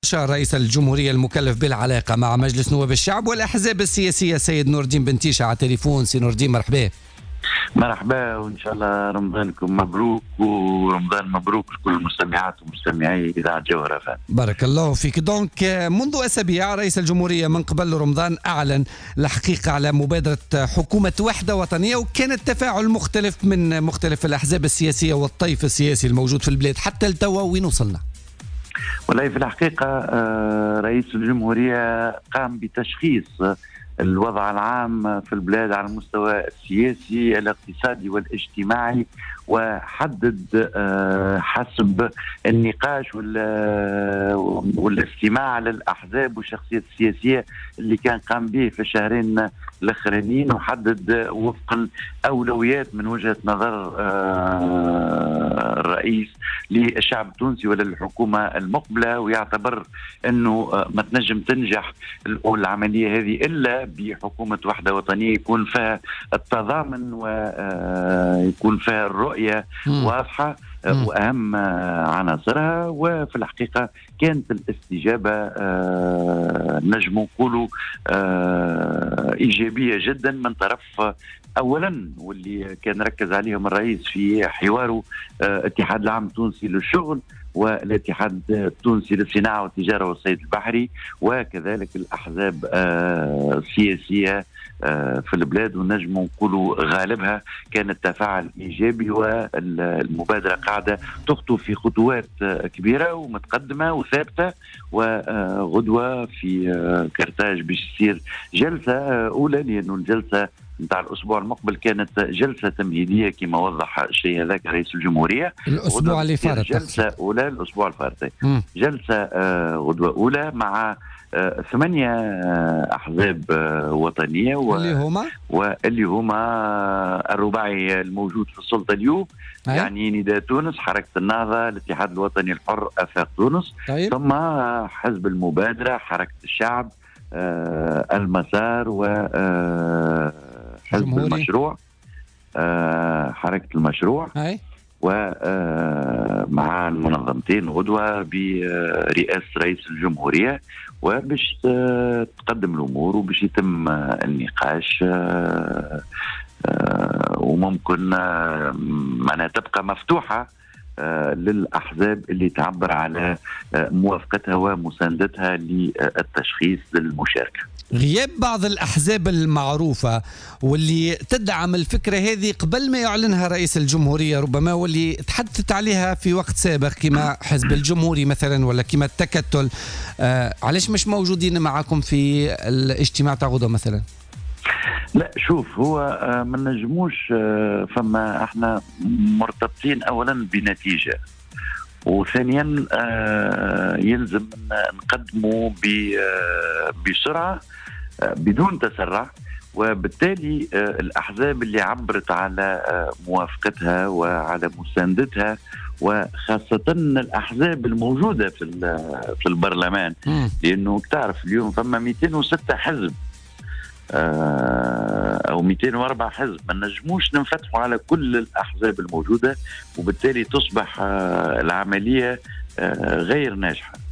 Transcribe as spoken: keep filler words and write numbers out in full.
مستشار رئيس الجمهورية المكلف بالعلاقة مع مجلس نواب الشعب والأحزاب السياسية سيد نور الدين بنتيشة على التليفون. سي نور الدين مرحبا. مرحبا، وإن شاء الله رمضانكم مبروك، ورمضان مبروك لكل المستمعات ومستمعي إذاعة جوهرة فان. بارك الله فيك. دونك منذ أسابيع رئيس الجمهورية من قبل رمضان أعلن الحقيقة على مبادرة حكومة وحدة وطنية، وكان التفاعل مختلف من مختلف الأحزاب السياسية والطيف السياسي الموجود في البلاد. حتى التوا وين وصلنا؟ والله في الحقيقة رئيس الجمهورية قام بتشخيص الوضع العام في البلاد على المستوى السياسي الاقتصادي والاجتماعي، وحدد حسب النقاش والاستماع للأحزاب والشخصيات السياسية اللي كان قام به في الشهرين الأخرانيين، وحدد وفقا أولويات من وجهة نظر الرئيس للشعب التونسي وللحكومة المقبلة، ويعتبر أنه ما تنجم تنجح العملية هذه إلا بحكومة وحدة وطنية يكون فيها التضامن ويكون فيها الرؤية واضحة وأهم عناصرها. وفي الحقيقة كانت الاستجابة نجم نقولوا إيجابية جدا من طرف أولا، واللي كان ركز عليهم الرئيس في حواره، اتحاد العام التونسي للشغل والاتحاد التونسي للصناعة والتجارة والصيد البحري، وكذلك الأحزاب السياسية في البلاد، ونجم نقولوا غالبها كان التفاعل إيجابي، والمبادرة قاعدة تخطو في خطوات كبيرة ومتقدمة وثابتة. وغدوة في كرتاج باش تصير جلسة أولى، لأنه الجلسة نتاع الأسبوع المقبل كانت جلسة تمهيدية كما وضح الشيء هذاك رئيس الجمهورية. الأسبوع اللي فات جلسة أولى الأسبوع الفارطي، جلسة غدوة أولى مع ثمانية أحزاب وطنية و... اللي هما واللي هما الرباعي الموجود في السلطة اليوم، أي. يعني نداء تونس، حركة النهضة، الاتحاد الوطني الحر، آفاق تونس، طيب. ثم حزب المبادرة، حركة الشعب، آه المسار، وحزب آه المشروع، آه حركة المشروع، أي. ومع المنظمتين غدوة برئاسة رئيس الجمهورية، وباش تقدم الأمور وباش يتم النقاش، وممكن معناها تبقى مفتوحة للأحزاب اللي تعبر على موافقتها ومساندتها للتشخيص للمشاركة. غياب بعض الأحزاب المعروفة واللي تدعم الفكرة هذه قبل ما يعلنها رئيس الجمهورية ربما، واللي تحدثت عليها في وقت سابق كما حزب الجمهوري مثلا ولا كما التكتل، آه علاش مش موجودين معكم في الاجتماع تاع غدوة مثلا؟ لا شوف، هو ما نجموش، فما احنا مرتبطين اولا بنتيجة، وثانيا يلزم نقدمه بسرعة بدون تسرع، وبالتالي الأحزاب اللي عبرت على موافقتها وعلى مساندتها، وخاصة الأحزاب الموجودة في في البرلمان، لأنه تعرف اليوم فما مئتين وستة حزب أو مئتين وأربعة حزب، ما نجموش ننفتحوا على كل الأحزاب الموجودة، وبالتالي تصبح العملية غير ناجحة.